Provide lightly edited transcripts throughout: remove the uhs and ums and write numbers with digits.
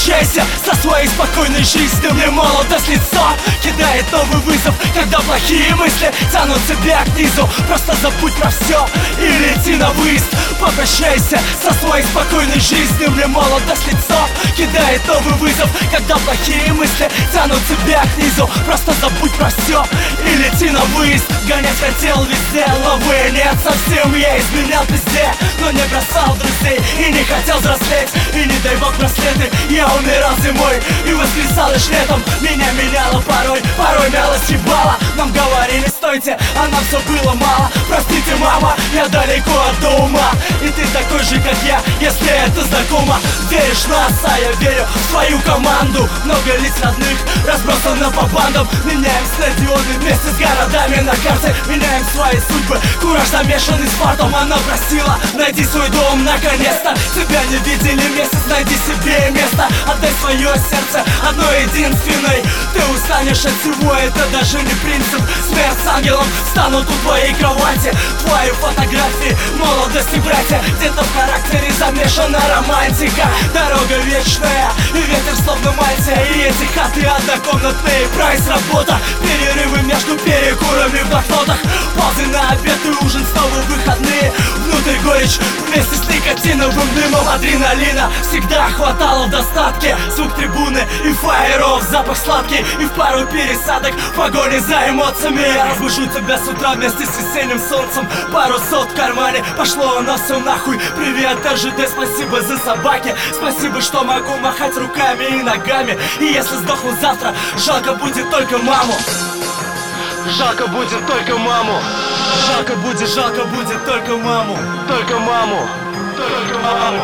Попрощайся со своей спокойной жизнью. Мне молодость лицо кидает новый вызов, когда плохие мысли тянут тебя к низу. Просто забудь про все и лети на выезд. Попрощайся со своей спокойной жизнью. Мне молодость лицо кидает новый вызов, когда плохие мысли тянут тебя к низу. Просто забудь про все и лети на выезд. Гонять хотел везде, ловы нет совсем. Я изменял везде, но не бросал друзей и не хотел взрослеть. И не дай бог браслеты. Я умирал зимой и воскресал лишь летом. Меня меняло порой мялость ебала. Нам говорили стойте, а нам все было мало. Простите, мама, я далеко от дома. И ты такой же, как я, если это знакомо. Веришь в нас, а я верю в свою команду. Много лиц родных разбросано по бандам. Меняем стадионы вместе с городами на карте. Меняем свои судьбы, кураж замешанный с фартом. Она просила, найди свой дом наконец-то. Тебя не видели месяц, найди себе место. Отдай свое сердце одной единственной. Ты устанешь от всего, это даже не принцип. Смерть с ангелом станут у твоей кровати. Твои фотографии, молодости, братья. Где-то в характере замешана романтика. Дорога вечная и ветер словно мантия. И эти хаты однокомнатные, прайс работа. Перерывы между перекурами в блокнотах. Паузы на обед и ужин, снова выходные. Внутрь горечь вместе с никотиновым дымом. Адреналина всегда хватало в достатке. Звук трибуны и фаеров, запах сладкий. И в пару пересадок в погоне за эмоциями. Я разбужу тебя с утра вместе с весенним солнцем. Пару сот в кармане, пошло оно все нахуй. Привет, РЖД, спасибо за собаки. Спасибо, что могу махать руками и ногами. И если сдохну завтра, жалко будет только маму. Жалко будет только маму. Жалко будет только маму. Только маму. Только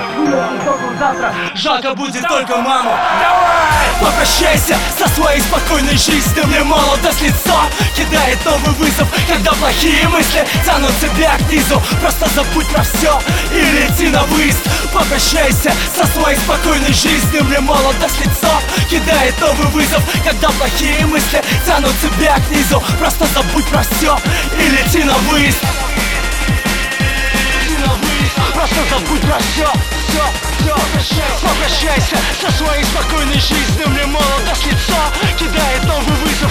маму. Завтра жалко будет только маму. Давай! Попрощайся со своей спокойной жизнью. Мне молодость лицо кидает новый вызов, когда плохие мысли тянут тебя к низу. Просто забудь про все и лети на выезд. Попрощайся со своей спокойной жизнью. Мне молодость лицо кидает новый вызов, когда плохие мысли тянут тебя к низу. Просто забудь про все и лети на выезд. Просто забудь про все. Попрощайся со своей спокойной жизнью. Мне молодость лицо кидает новый вызов,